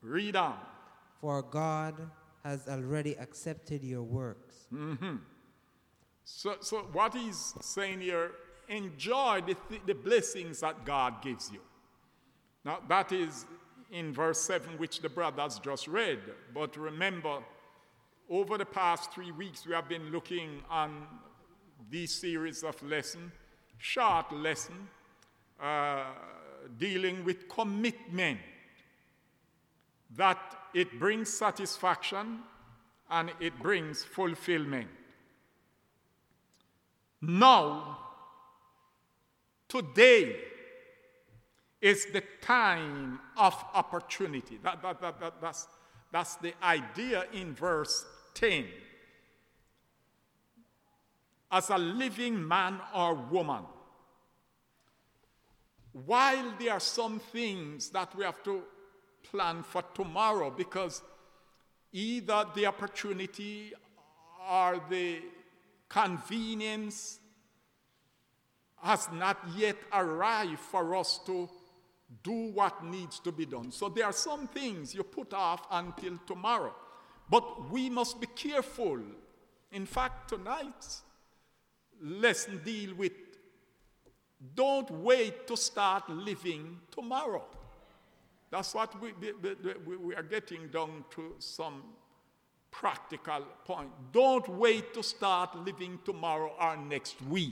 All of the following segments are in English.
Read on. For God has already accepted your works. So what he's saying here, enjoy the blessings that God gives you. Now that is in verse 7, which the brothers just read. But remember, over the past 3 weeks, we have been looking on this series of lessons, short lesson, dealing with commitment, that it brings satisfaction and it brings fulfillment. Now, today is the time of opportunity. That's the idea in verse 10. As a living man or woman, while there are some things that we have to plan for tomorrow, because either the opportunity or the convenience has not yet arrived for us to do what needs to be done. So there are some things you put off until tomorrow. But we must be careful. In fact, tonight's lesson deal with don't wait to start living tomorrow. That's what we are getting down to some practical point. Don't wait to start living tomorrow or next week.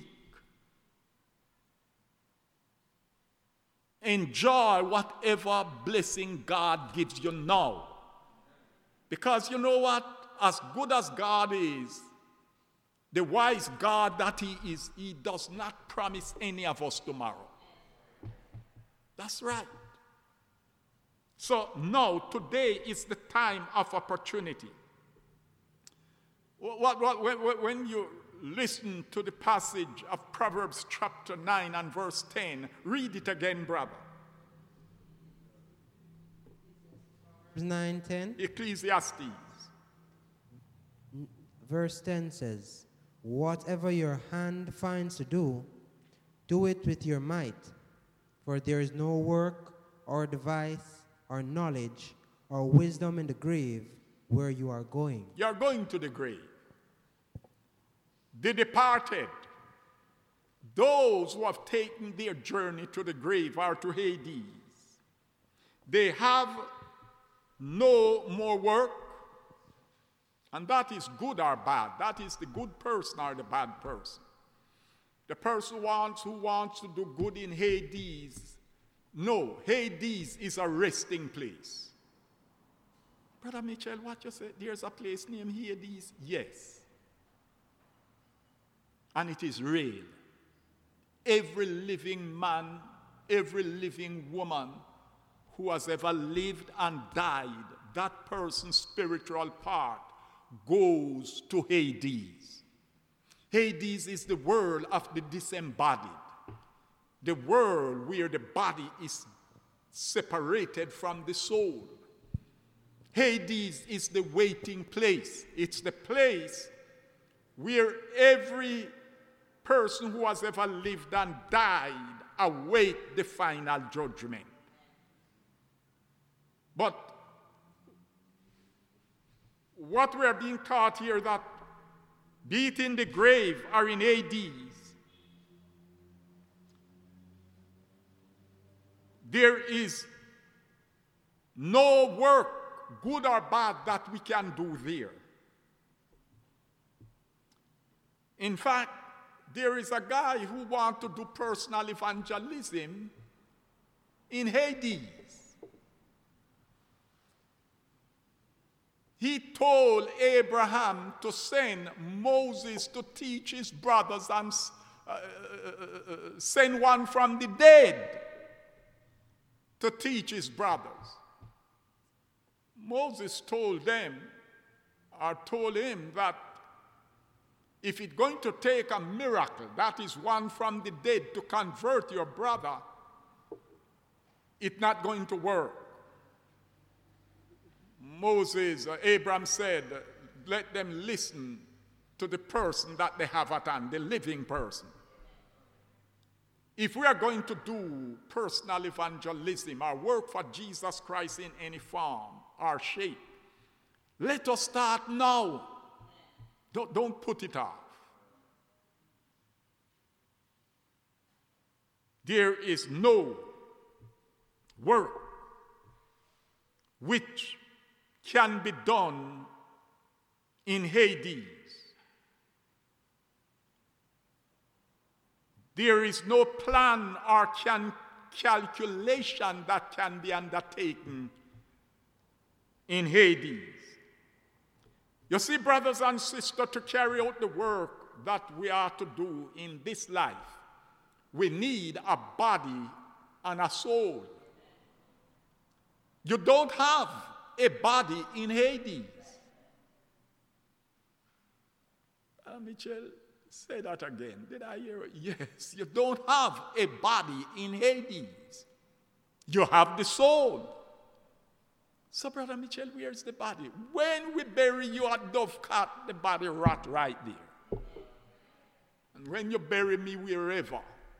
Enjoy whatever blessing God gives you now. Because you know what? As good as God is, the wise God that he is, he does not promise any of us tomorrow. That's right. So now, today is the time of opportunity. When you listen to the passage of Proverbs chapter 9 and verse 10, read it again, brother. 9:10. Ecclesiastes. Verse 10 says, whatever your hand finds to do, do it with your might, for there is no work or device or knowledge or wisdom in the grave where you are going. You are going to the grave. The departed, those who have taken their journey to the grave or to Hades, they have no more work, and that is good or bad. That is the good person or the bad person. The person who wants to do good in Hades, no, Hades is a resting place. Brother Mitchell, what you say? There's a place named Hades? Yes. And it is real. Every living man, every living woman who has ever lived and died, that person's spiritual part goes to Hades. Hades is the world of the disembodied, the world where the body is separated from the soul. Hades is the waiting place. It's the place where every person who has ever lived and died await the final judgment. But what we are being taught here, that be it in the grave or in Hades, there is no work, good or bad, that we can do there. In fact, there is a guy who wants to do personal evangelism in Hades. He told Abraham to send Moses to teach his brothers and send one from the dead to teach his brothers. Moses told them, or told him, that if it's going to take a miracle, that is one from the dead, to convert your brother, it's not going to work. Abraham said, let them listen to the person that they have at hand, the living person. If we are going to do personal evangelism or work for Jesus Christ in any form, or shape. Let us start now. Don't put it off. There is no work which can be done in Hades. There is no plan or calculation that can be undertaken in Hades. You see, brothers and sisters, to carry out the work that we are to do in this life, we need a body and a soul. You don't have a body in Hades. Mitchell, say that again. Did I hear it? Yes, you don't have a body in Hades. You have the soul. So, Brother Mitchell, where's the body? When we bury you at Dovecat, the body rot right there. And when you bury me wherever,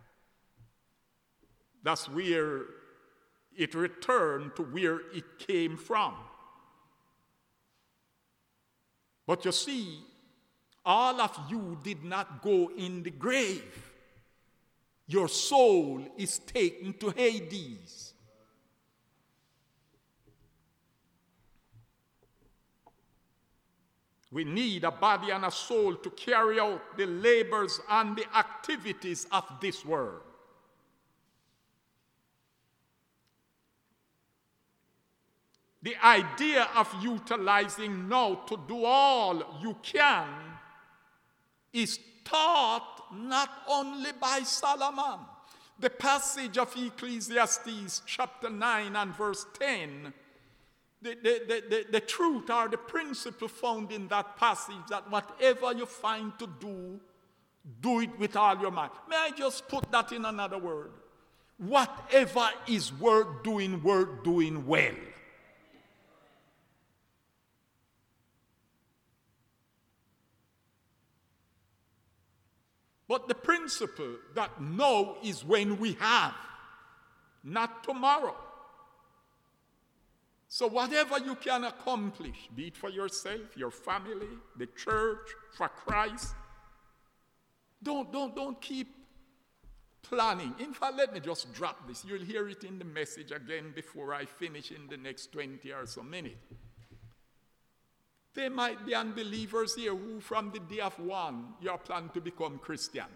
that's where it returned to where it came from. But you see, all of you did not go in the grave. Your soul is taken to Hades. We need a body and a soul to carry out the labors and the activities of this world. The idea of utilizing now to do all you can is taught not only by Solomon. The passage of Ecclesiastes chapter 9 and verse 10, the truth or the principle found in that passage that whatever you find to do, do it with all your might. May I just put that in another word? Whatever is worth doing well. But the principle that now is when we have, not tomorrow. So whatever you can accomplish, be it for yourself, your family, the church, for Christ, don't keep planning. In fact, let me just drop this. You'll hear it in the message again before I finish in the next 20 or so minutes. There might be unbelievers here who from the day of one, you are planning to become Christian.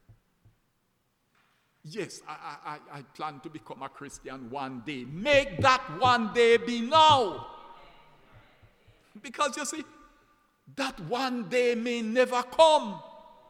Yes, I plan to become a Christian one day. Make that one day be now. Because you see, that one day may never come.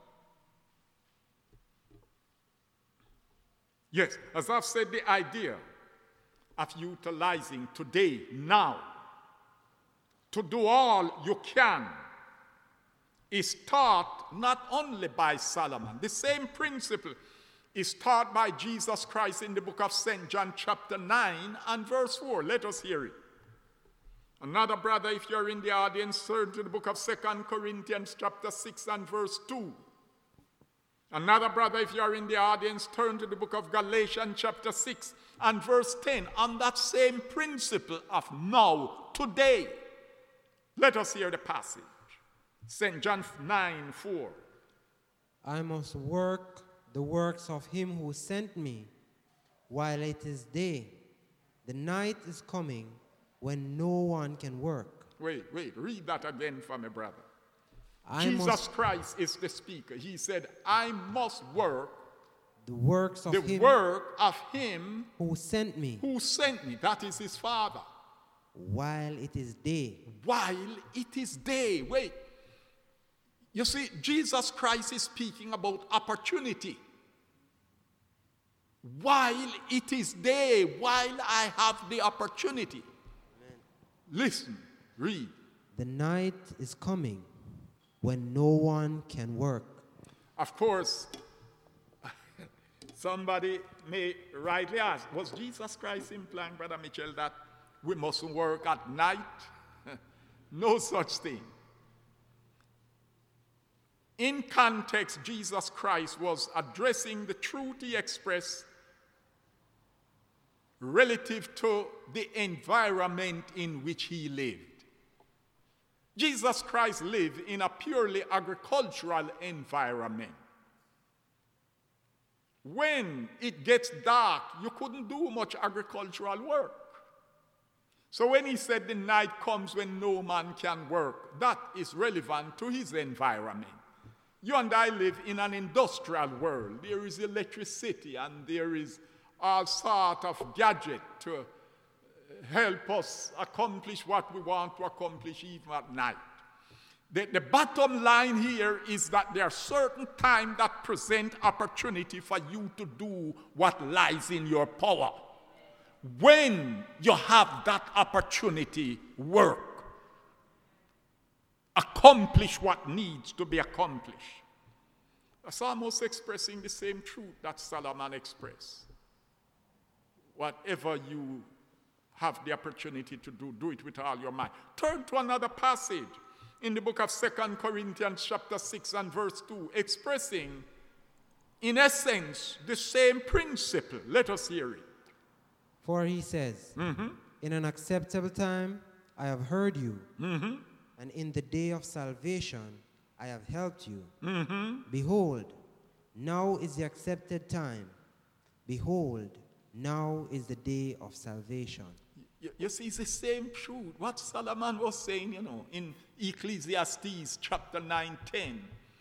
Yes, as I've said, the idea of utilizing today, now, to do all you can is taught not only by Solomon. The same principle is taught by Jesus Christ in the book of St. John chapter 9 and verse 4. Let us hear it. Another brother, if you're in the audience, turn to the book of 2 Corinthians chapter 6 and verse 2. Another brother, if you're in the audience, turn to the book of Galatians chapter 6 and verse 10. On that same principle of now, today. Let us hear the passage. St. John 9, 4. I must work the works of him who sent me while it is day. The night is coming when no one can work. Wait, read that again for me, brother. Jesus Christ is the speaker. He said, I must work the work of him who sent me. Who sent me. That is his Father. While it is day. While it is day. Wait. You see, Jesus Christ is speaking about opportunity. While it is day, while I have the opportunity. Amen. Listen, read. The night is coming when no one can work. Of course, somebody may rightly ask, was Jesus Christ implying, Brother Mitchell, that we mustn't work at night? No such thing. In context, Jesus Christ was addressing the truth he expressed relative to the environment in which he lived. Jesus Christ lived in a purely agricultural environment. When it gets dark, you couldn't do much agricultural work. So when he said the night comes when no man can work, that is relevant to his environment. You and I live in an industrial world. There is electricity and there is all sort of gadget to help us accomplish what we want to accomplish even at night. The bottom line here is that there are certain times that present opportunity for you to do what lies in your power. When you have that opportunity, work. Accomplish what needs to be accomplished. That's almost expressing the same truth that Solomon expressed. Whatever you have the opportunity to do, do it with all your might. Turn to another passage in the book of 2 Corinthians chapter 6 and verse 2, expressing, in essence, the same principle. Let us hear it. For he says, in an acceptable time I have heard you, and in the day of salvation I have helped you. Behold, now is the accepted time. Behold, now is the day of salvation. You see, it's the same truth. What Solomon was saying, in Ecclesiastes chapter 9:10.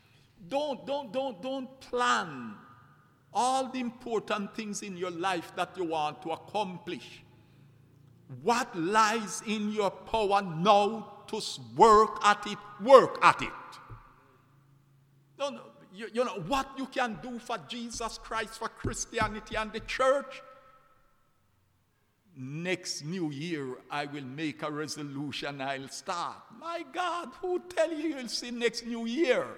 Don't plan all the important things in your life that you want to accomplish. What lies in your power now to work at it, work at it. No, you know what you can do for Jesus Christ, for Christianity and the church. Next new year, I will make a resolution, I'll start. My God, who tell you you'll see next new year?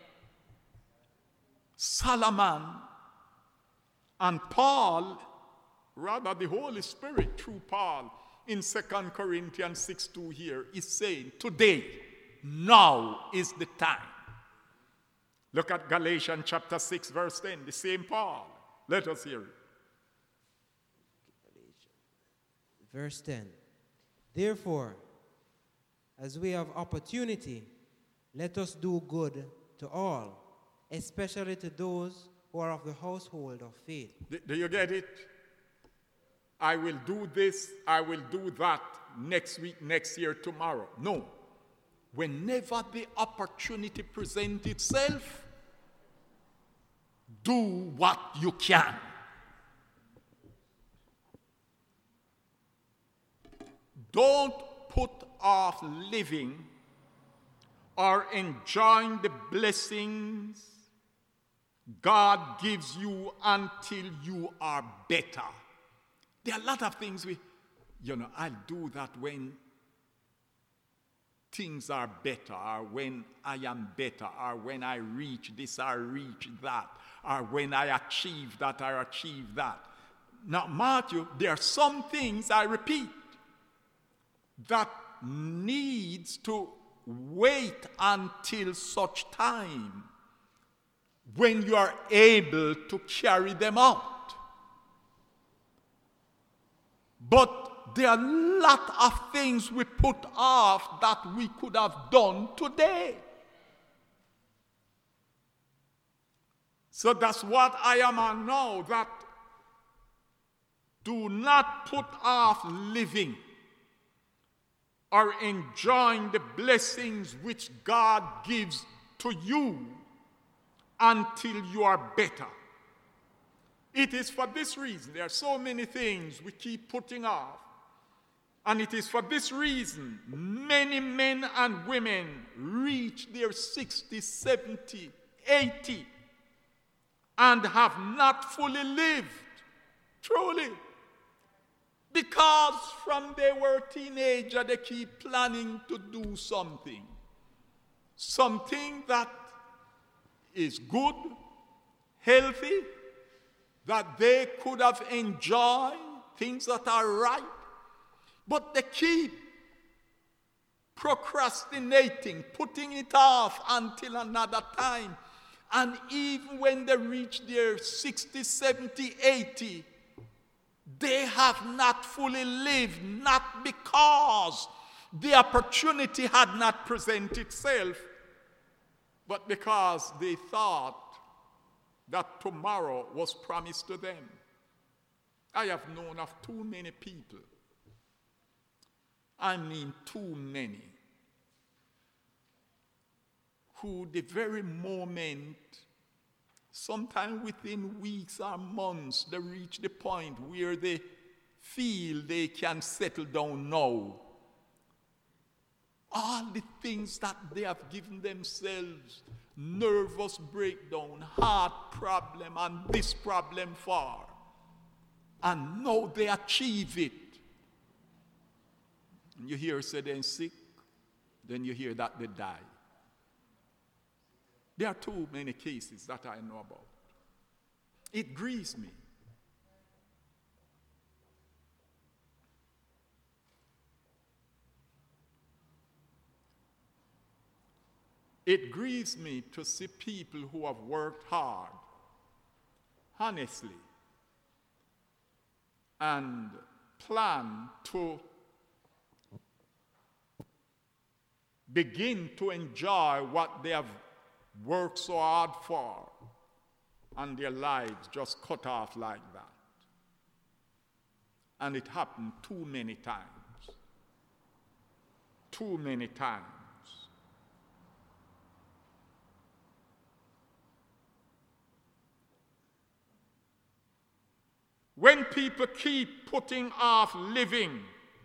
Solomon and Paul, rather the Holy Spirit through Paul, in 2 Corinthians 6:2 here, is saying, today, now is the time. Look at Galatians chapter 6, verse 10, the same Paul. Let us hear it. Verse 10. Therefore, as we have opportunity, let us do good to all, especially to those who are of the household of faith. Do you get it? I will do this, I will do that next week, next year, tomorrow. No. Whenever the opportunity presents itself, do what you can. Don't put off living or enjoying the blessings God gives you until you are better. There are a lot of things I'll do that when things are better, or when I am better, or when I reach this, or reach that, or when I achieve that, or achieve that. Now, Matthew, there are some things, I repeat, that needs to wait until such time when you are able to carry them out. But there are a lot of things we put off that we could have done today. So that's what I am on now, that do not put off living or enjoying the blessings which God gives to you until you are better. It is for this reason, there are so many things we keep putting off, and it is for this reason many men and women reach their 60, 70, 80 and have not fully lived, truly. Because from they were a teenager, they keep planning to do something. Something that is good, healthy, that they could have enjoyed, things that are right. But they keep procrastinating, putting it off until another time. And even when they reach their 60, 70, 80, They have not fully lived, not because the opportunity had not presented itself, but because they thought that tomorrow was promised to them. I have known of too many people, I mean too many, who the very moment, sometime within weeks or months, they reach the point where they feel they can settle down now. All the things that they have given themselves, nervous breakdown, heart problem, and this problem for, and now they achieve it. And you hear say they're sick, then you hear that they die. There are too many cases that I know about. It grieves me. It grieves me to see people who have worked hard, honestly, and plan to begin to enjoy what they have worked so hard for, and their lives just cut off like that. And it happened too many times. Too many times. When people keep putting off living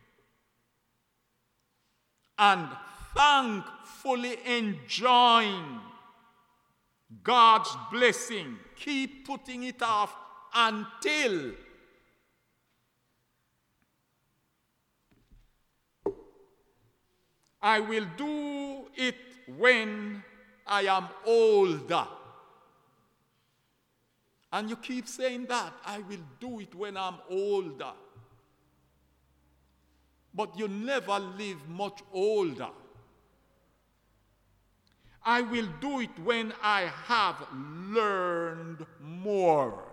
and thankfully enjoying God's blessing, keep putting it off until I will do it when I am older. And you keep saying that, I will do it when I'm older. But you never live much older. I will do it when I have learned more.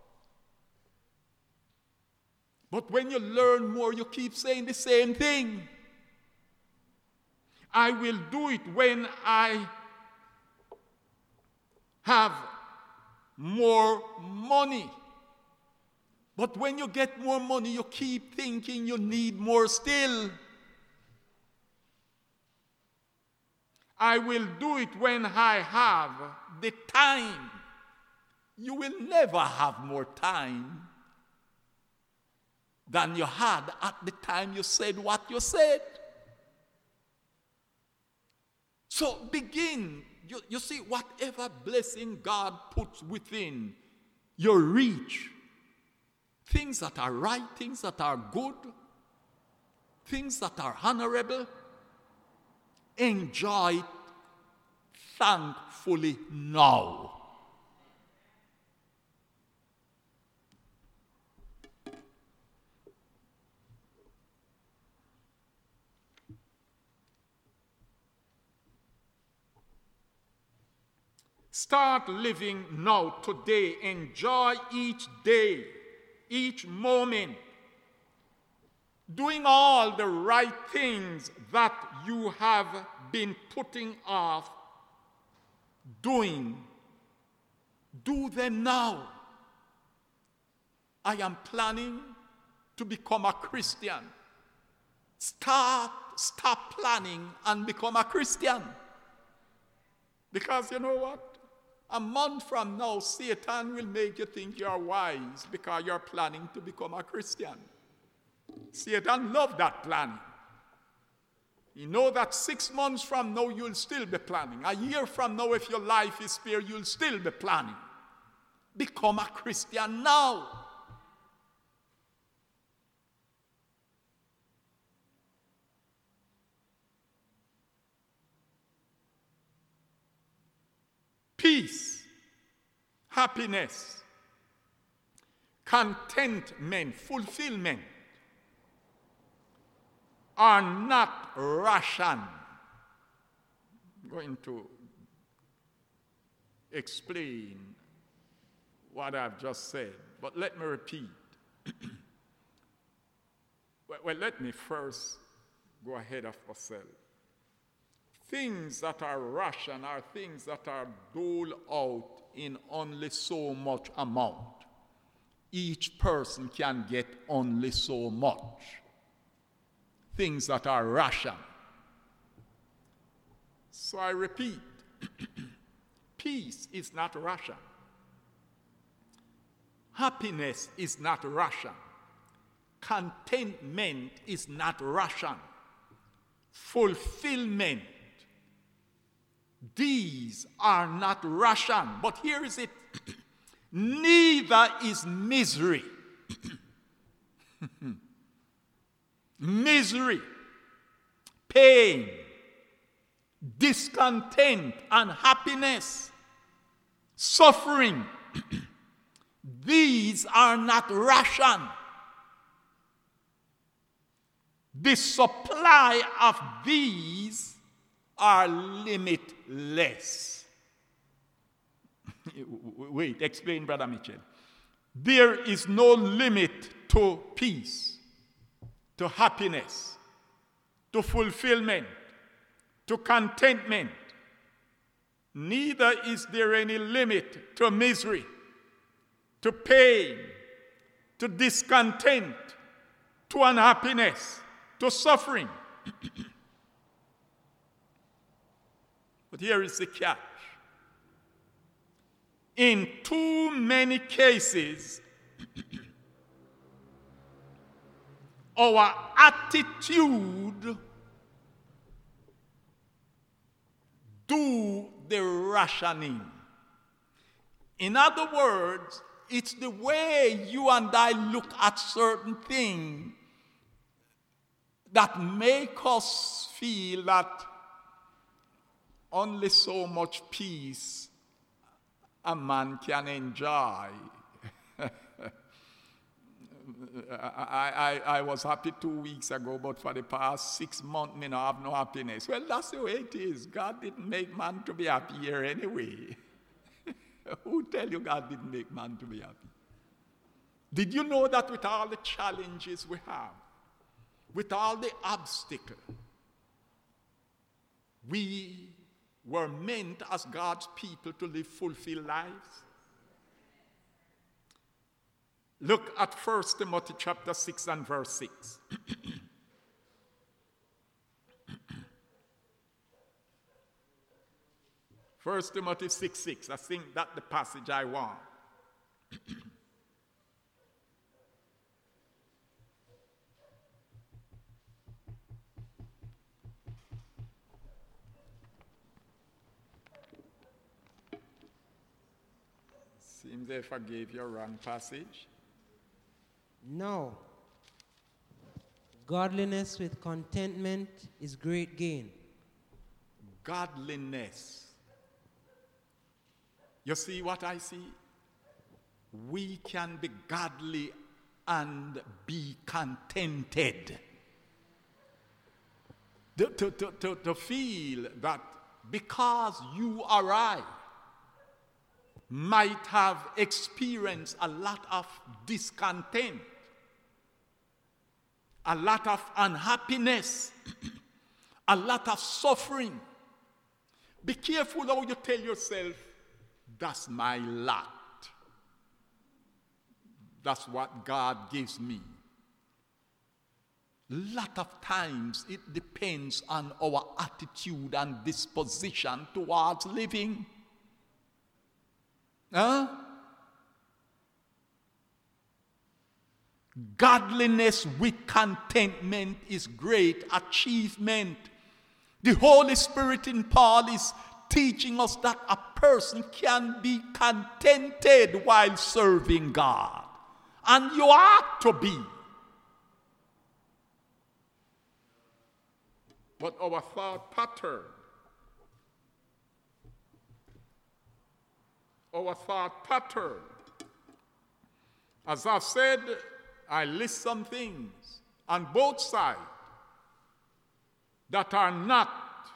But when you learn more, you keep saying the same thing. I will do it when I have more money. But when you get more money, you keep thinking you need more still. I will do it when I have the time. You will never have more time than you had at the time you said what you said. So begin. You see, whatever blessing God puts within your reach, things that are right, things that are good, things that are honorable, enjoy it thankfully now. Start living now, today. Enjoy each day, each moment. Doing all the right things that you have been putting off doing. Do them now. I am planning to become a Christian. Stop planning and become a Christian. Because you know what? A month from now, Satan will make you think you're wise because you're planning to become a Christian. Satan loves that planning. You know that 6 months from now, you'll still be planning. A year from now, if your life is spared, you'll still be planning. Become a Christian now. Peace, happiness, contentment, fulfillment are not ration. I'm going to explain what I've just said, but let me repeat. Well, let me first go ahead of myself. Things that are ration are things that are doled out in only so much amount. Each person can get only so much. Things that are ration. So I repeat, peace is not ration. Happiness is not ration. Contentment is not ration. Fulfillment, these are not ration. But here is it. Neither is misery. Misery, pain, discontent, unhappiness, suffering. These are not ration. The supply of these are limitless. Wait, explain, Brother Mitchell. There is no limit to peace, to happiness, to fulfillment, to contentment. Neither is there any limit to misery, to pain, to discontent, to unhappiness, to suffering. But here is the catch. In too many cases, our attitude do the rationing. In other words, it's the way you and I look at certain things that make us feel that only so much peace a man can enjoy. I was happy 2 weeks ago, but for the past 6 months, I have no happiness. Well, that's the way it is. God didn't make man to be happy here anyway. Who tell you God didn't make man to be happy? Did you know that with all the challenges we have, with all the obstacles, we were meant as God's people to live fulfilled lives? Look at 1 Timothy chapter 6 and verse 6. 1 Timothy 6:6. I think that's the passage I want. Seems if I gave you a wrong passage. No. Godliness with contentment is great gain. Godliness. You see what I see? We can be godly and be contented. To feel that because you or I might have experienced a lot of discontent, a lot of unhappiness, a lot of suffering. Be careful how you tell yourself, that's my lot. That's what God gives me. Lot of times it depends on our attitude and disposition towards living. Huh? Godliness with contentment is great achievement. The Holy Spirit in Paul is teaching us that a person can be contented while serving God. And you ought to be. But our thought pattern, as I've said, I list some things on both sides that are not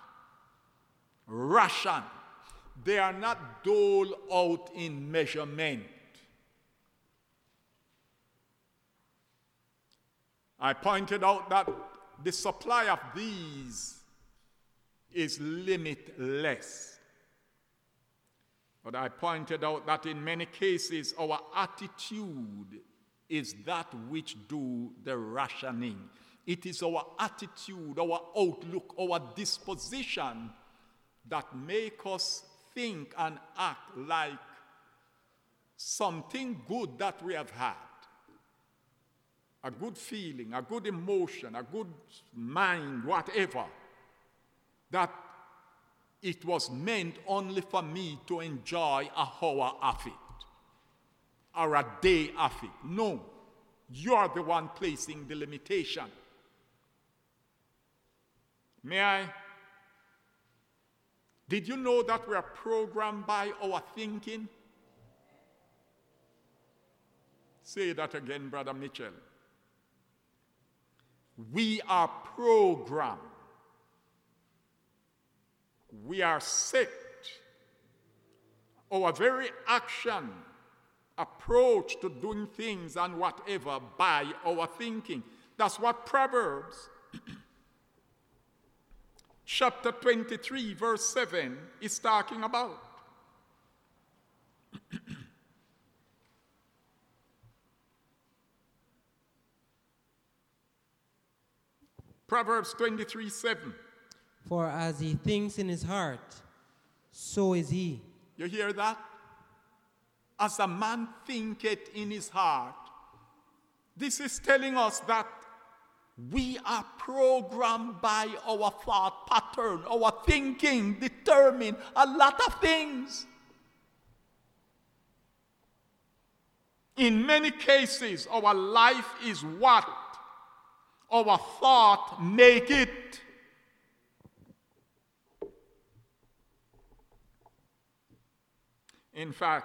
ration. They are not doled out in measurement. I pointed out that the supply of these is limitless. But I pointed out that in many cases our attitude is that which do the rationing. It is our attitude, our outlook, our disposition that make us think and act like something good that we have had. A good feeling, a good emotion, a good mind, whatever, that it was meant only for me to enjoy a hour of it or a day of it. No, you're the one placing the limitation. May I? Did you know that we are programmed by our thinking? Say that again, Brother Mitchell. We are programmed. We are set. Our very action, approach to doing things and whatever by our thinking. That's what Proverbs chapter 23, verse 7 is talking about. Proverbs 23, 7. For as he thinks in his heart, so is he. You hear that? As a man thinketh in his heart. This is telling us that we are programmed by our thought pattern. Our thinking determines a lot of things. In many cases, our life is what our thought make it. In fact,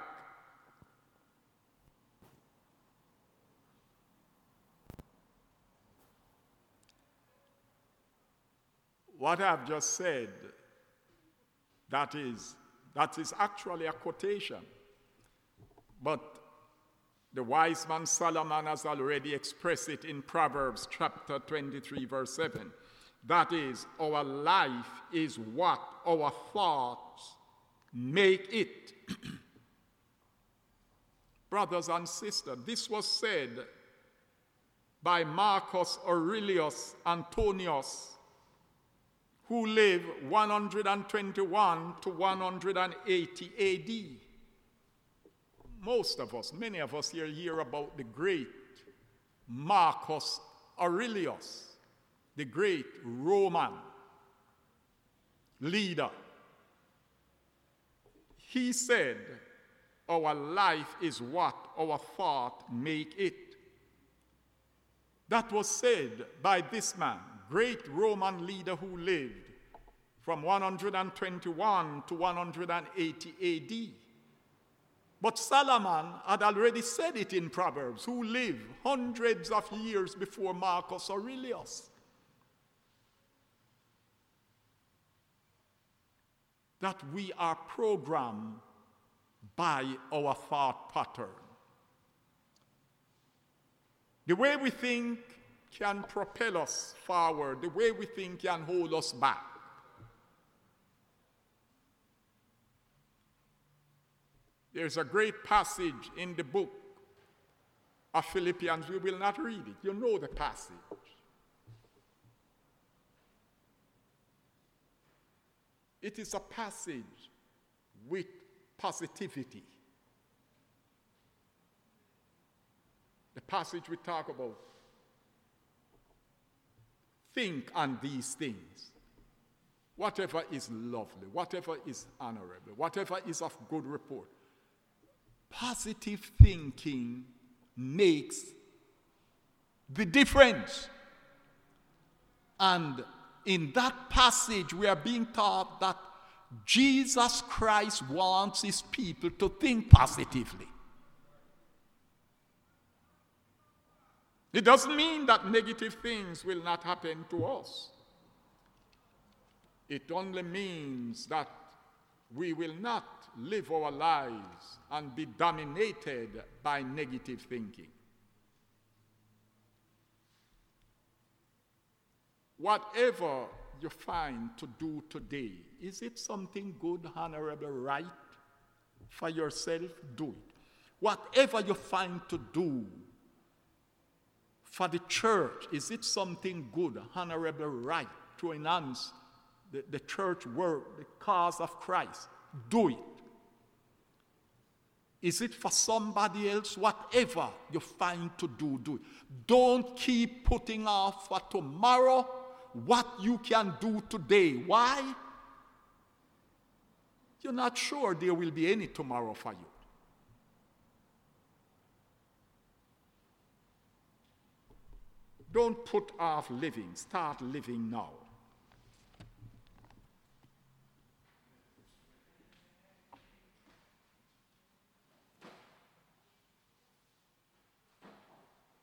what I've just said, that is actually a quotation. But the wise man Solomon has already expressed it in Proverbs chapter 23, verse 7. That is, our life is what our thoughts make it. Brothers and sisters, this was said by Marcus Aurelius Antonius, who lived 121 to 180 AD. Most of us, many of us here hear about the great Marcus Aurelius, the great Roman leader. He said, our life is what our thought make it. That was said by this man, great Roman leader who lived from 121 to 180 AD. But Solomon had already said it in Proverbs, who lived hundreds of years before Marcus Aurelius. That we are programmed by our thought pattern. The way we think can propel us forward. The way we think can hold us back. There's a great passage in the book of Philippians. We will not read it. You know the passage. It is a passage with positivity. The passage we talk about. Think on these things. Whatever is lovely, whatever is honorable, whatever is of good report. Positive thinking makes the difference. And in that passage, we are being taught that Jesus Christ wants his people to think positively. It doesn't mean that negative things will not happen to us. It only means that we will not live our lives and be dominated by negative thinking. whatever you find to do today, is it something good, honorable, right for yourself? Do it. Whatever you find to do for the church, is it something good, honorable, right to enhance the church work, the cause of Christ? Do it. Is it for somebody else? Whatever you find to do, do it. Don't keep putting off for tomorrow what you can do today. Why? You're not sure there will be any tomorrow for you. Don't put off living. Start living now.